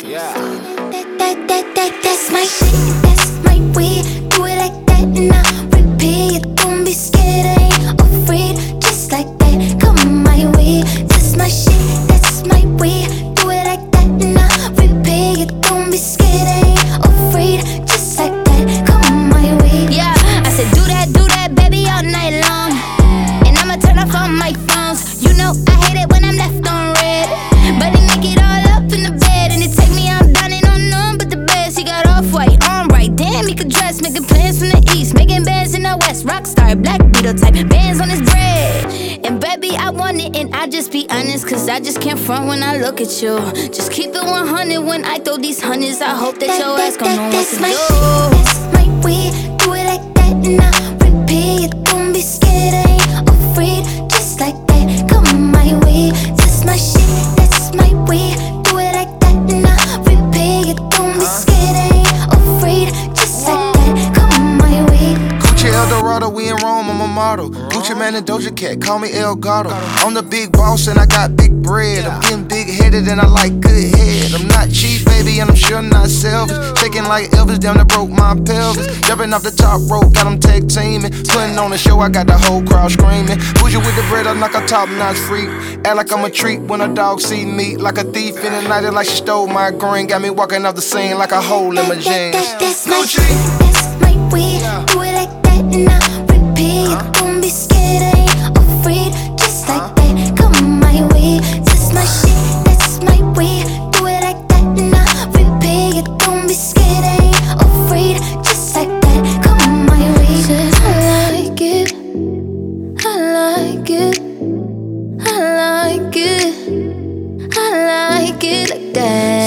Yeah. That's my shit, that's my way. Do it like that and I repeat. Don't be scared, I ain't afraid. Just like that, come my way. That's my shit, that's my way. Do it like that and I repeat. Don't be scared, I ain't afraid. Just like that, come my way. Yeah, I said do that, baby, all night long. And I'ma turn off all my phones. You know I hate it when I'm left on red. But he make it all up in the bed. And it take me out dining on none but the best. He got off-white, on right. Damn, he could dress. Making plans from the east, making bands in the west. Rockstar, black beetle type, bands on his bread. And baby, I want it and I just be honest. Cause I just can't front when I look at you. Just keep it 100 when I throw these hundreds. I hope that your ass gon' know what to do. That's my way, do it like that and I repeat. Don't be scared, I ain't afraid. Just like that, come my way. That's my shit, that's my way. Do it like that and I repeat. Don't be scared, I ain't afraid. Just like that, come my way. Gucci Eldorado, we in Rome, I'm a model. Gucci Man and Doja Cat, call me El Gato. I'm the big boss and I got big bread. I'm getting big headed and I like good head. I'm not cheap, baby, and I'm sure not selfish. Shaking like Elvis, damn, that broke my pelvis. Jumping off the top rope, got them tag teaming. Putting on the show, I got the whole crowd screaming. Bougie with the bread, I'm like a top notch freak. Act like I'm a treat when a dog see me. Like a thief in the night, like she stole my green. Got me walking off the scene like a hole in my jeans. That's my shit, that's my way. Do it like that and I repeat. Don't be scared, I ain't afraid. Just like that, come my way. That's my shit, that's my way. Do it like that and I repeat. Don't be scared, I ain't afraid. Just like that, come my way. Said I like it, I like it, I like it, I like it like that.